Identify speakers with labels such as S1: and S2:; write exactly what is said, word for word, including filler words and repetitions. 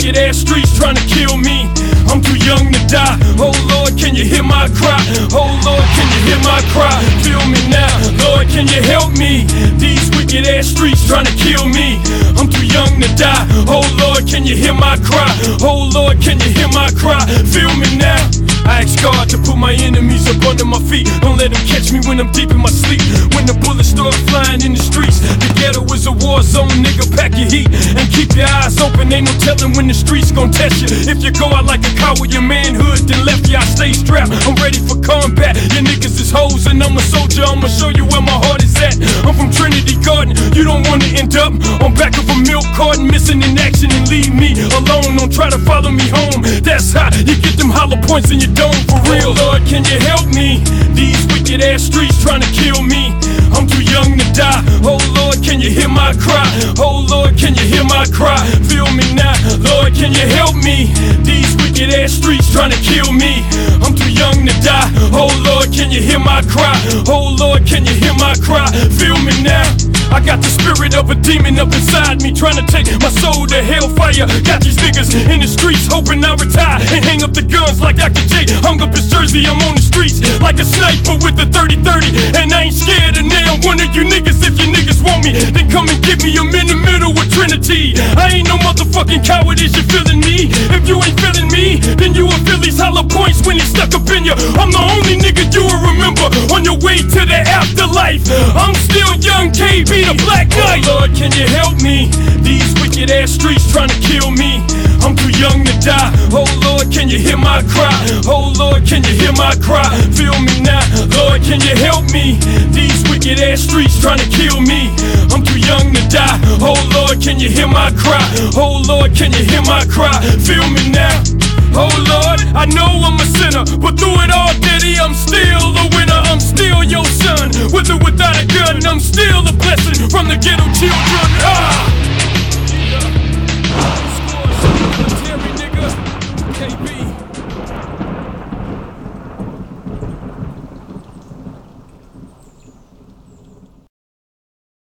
S1: wicked ass streets trying to kill me. I'm too young to die. Oh Lord, can you hear my cry? Oh Lord, can you hear my cry? Feel me now, Lord, can you help me? These wicked ass streets trying to kill me. I'm too young to die. Oh Lord, can you hear my cry? Oh Lord, can you hear my cry? Feel me now. I ask God to put my enemies up under my feet. Don't let them catch me when I'm deep in my sleep. When the bullets start flying in the streets, the ghetto is a war zone, nigga, pack your heat and keep your eyes open. Ain't no telling when the streets gon' test you. If you go out like a cow with your manhood, then left you, I stay strapped. I'm ready for combat. Your niggas is hoes and I'm a soldier. I'ma show you where my heart is at. I'm from Trinity Garden. You don't wanna end up on back of a milk carton, missing in action and leave me alone. Don't try to follow me home. That's how you get them hollow points in your dome. For real, Lord, can you help me? These wicked ass streets trying to kill me. I'm too young to die. Oh Lord, can you hear my cry? Oh Lord, can you hear my cry? Feel me now, Lord, can you help me? These wicked ass streets trying to kill me. I'm too young to die. Oh Lord, can you hear my cry? Oh Lord, can you hear my cry? Feel me now. I got the spirit of a demon up inside me, trying to take my soul to hellfire. Got these niggas in the streets hoping I retire and hang up the guns like Doctor J hung up his jersey. I'm on the streets like a sniper with a thirty thirty, and I ain't scared of nail one of you niggas. If you niggas want me, then come and get me. I'm in the middle with Trinity. I ain't no motherfucking coward, is you feeling me? If you ain't feeling me, then you will feel these hollow points when it's stuck up in you. I'm the only nigga you will remember on your way to the afterlife. I'm still young K B, the Black Knight. Oh Lord, can you help me? These wicked ass streets trying to kill me. I'm too young to die. Oh Lord, can you hear my cry? Oh Lord, can you hear my cry? Feel me now, Lord, can you help me? These wicked ass streets trying to kill me. I'm too young to die. Oh Lord, can you hear my cry? Oh Lord, can you hear my cry? Feel me now. Oh Lord, I know I'm a sinner, but through it all, Daddy, I'm still a winner. I'm still your son, with or without a gun. I'm still a blessing from the ghetto children.